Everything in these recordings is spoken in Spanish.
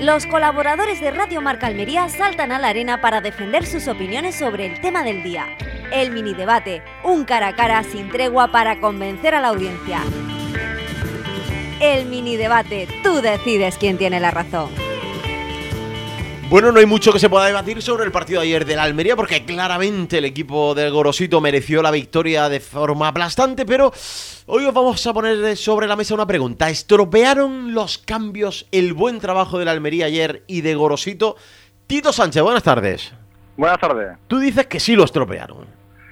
Los colaboradores de Radio Marca Almería saltan a la arena para defender sus opiniones sobre el tema del día. El mini debate, un cara a cara sin tregua para convencer a la audiencia. El mini debate, tú decides quién tiene la razón. Bueno, no hay mucho que se pueda debatir sobre el partido de ayer de la Almería, porque claramente el equipo del Gorosito mereció la victoria de forma aplastante, pero hoy os vamos a poner sobre la mesa una pregunta. ¿Estropearon los cambios el buen trabajo de la Almería ayer y de Gorosito? Tito Sánchez, buenas tardes. Buenas tardes. Tú dices que sí lo estropearon.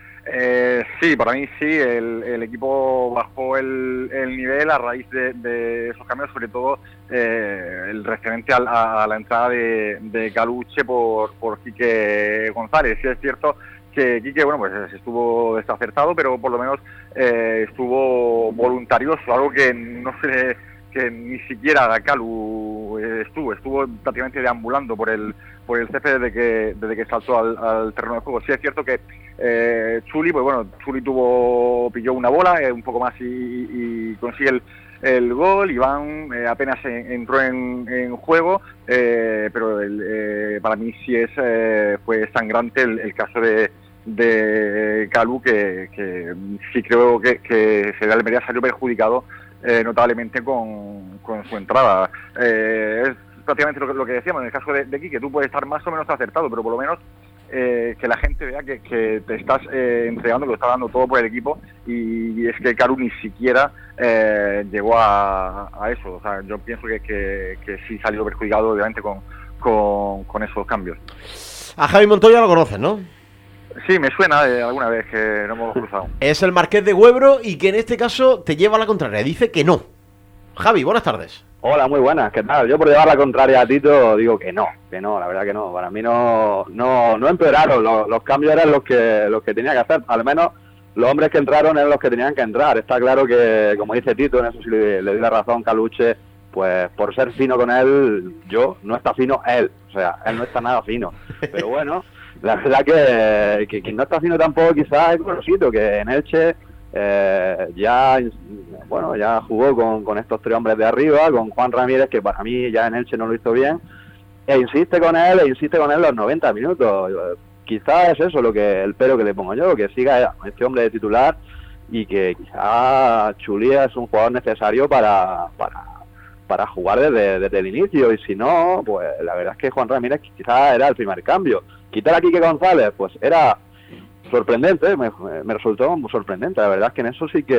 Sí, para mí sí, el equipo bajó el nivel a raíz de esos cambios, sobre todo el referente a la entrada de Caluche por Quique González. Sí es cierto que Quique, bueno, pues estuvo desacertado, pero por lo menos estuvo voluntarioso, algo que no sé, que ni siquiera Calu estuvo prácticamente deambulando por el césped desde que saltó al terreno de juego. Sí es cierto que Chuli, pues bueno, Chuli pilló una bola un poco más y consigue el gol. Iván apenas entró en juego, pero para mí sí fue sangrante el caso de Calu, que sí creo que el Almería salió perjudicado notablemente con su entrada. Es prácticamente lo que decíamos en el caso de Quique. Tú puedes estar más o menos acertado, pero por lo menos que la gente vea que te estás entregando, que lo estás dando todo por el equipo, y es que Caru ni siquiera llegó a eso. O sea, yo pienso que sí salió perjudicado, obviamente, con esos cambios. A Javi Montoya lo conoces, ¿no? Sí, me suena alguna vez que no hemos cruzado. Es el Marqués de Huebro y que en este caso te lleva a la contraria, dice que no. Javi, buenas tardes. Hola, muy buenas, ¿qué tal? Yo por llevar la contraria a Tito digo que no, la verdad que no. Para mí no empeoraron, los cambios eran los que tenía que hacer, al menos los hombres que entraron eran los que tenían que entrar. Está claro que, como dice Tito, en eso sí le doy la razón, Caluche, pues por ser fino con él, no está fino él, o sea, él no está nada fino, pero bueno, la verdad que quien no está fino tampoco quizás es Gorosito, que en Elche ya jugó con estos tres hombres de arriba, con Juan Ramírez, que para mí ya en Elche no lo hizo bien, e insiste con él los 90 minutos. Quizás es eso el pero que le pongo yo, que siga este hombre de titular, y que quizás Chulía es un jugador necesario para jugar desde el inicio, y si no, pues la verdad es que Juan Ramírez quizás era el primer cambio. Quitar a Quique González, pues era sorprendente, me resultó muy sorprendente. La verdad es que en eso sí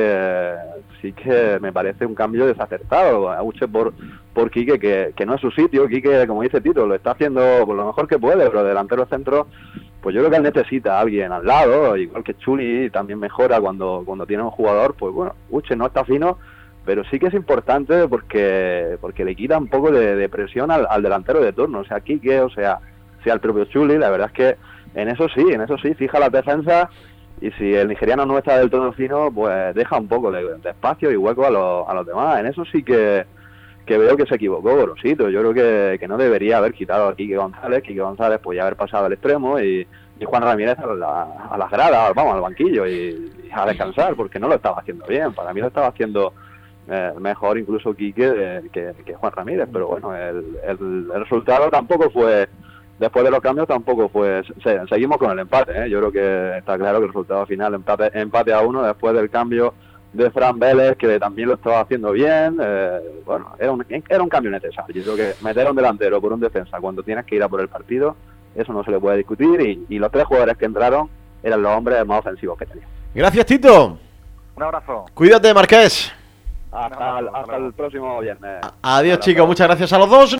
que me parece un cambio desacertado. Auche por Quique, que no es su sitio. Quique, como dice Tito, lo está haciendo por lo mejor que puede, pero delantero centro, pues yo creo que él necesita a alguien al lado, igual que Chuli también mejora cuando tiene un jugador. Pues bueno, Uche no está fino, pero sí que es importante porque le quita un poco de presión al delantero de turno, o sea, Quique, o sea el propio Chuli. La verdad es que en eso sí, fija la defensa, y si el nigeriano no está del todo fino, pues deja un poco de espacio y hueco a los demás. En eso sí que veo que se equivocó Gorosito. Yo creo que no debería haber quitado a Quique González, pues ya haber pasado al extremo, y Juan Ramírez a las gradas, vamos, al banquillo, y a descansar, porque no lo estaba haciendo bien. Para mí lo estaba haciendo mejor incluso Quique que Juan Ramírez, pero bueno, el resultado tampoco fue, después de los cambios tampoco fue, seguimos con el empate, Yo creo que está claro que el resultado final, empate a 1 después del cambio de Fran Vélez, que también lo estaba haciendo bien. Bueno, era un cambio necesario. Yo creo que meter a un delantero por un defensa cuando tienes que ir a por el partido, eso no se le puede discutir, y los tres jugadores que entraron eran los hombres más ofensivos que tenían. Gracias, Tito. Un abrazo. Cuídate, Marqués. Hasta el próximo viernes. Adiós, chicos. Muchas gracias a los dos.